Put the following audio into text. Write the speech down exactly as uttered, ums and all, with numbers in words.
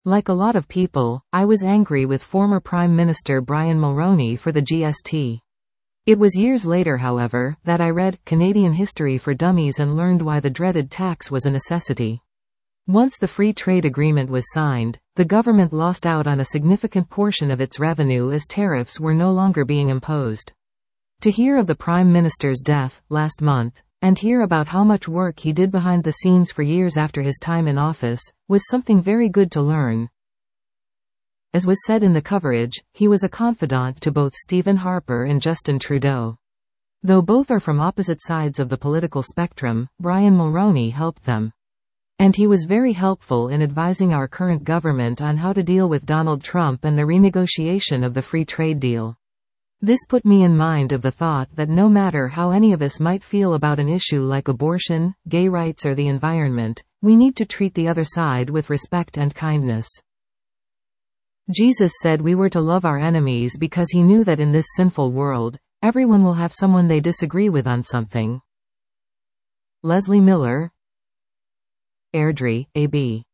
Like a lot of people, I was angry with former Prime Minister Brian Mulroney for the G S T. It was years later, however, that I read Canadian History for Dummies and learned why the dreaded tax was a necessity. Once the free trade agreement was signed, the government lost out on a significant portion of its revenue as tariffs were no longer being imposed. To hear of the Prime Minister's death, last month, and hear about how much work he did behind the scenes for years after his time in office, was something very good to learn. As was said in the coverage, he was a confidant to both Stephen Harper and Justin Trudeau. Though both are from opposite sides of the political spectrum, Brian Mulroney helped them. And he was very helpful in advising our current government on how to deal with Donald Trump and the renegotiation of the free trade deal. This put me in mind of the thought that no matter how any of us might feel about an issue like abortion, gay rights or the environment, we need to treat the other side with respect and kindness. Jesus said we were to love our enemies because he knew that in this sinful world, everyone will have someone they disagree with on something. Leslie Miller, Airdrie, A B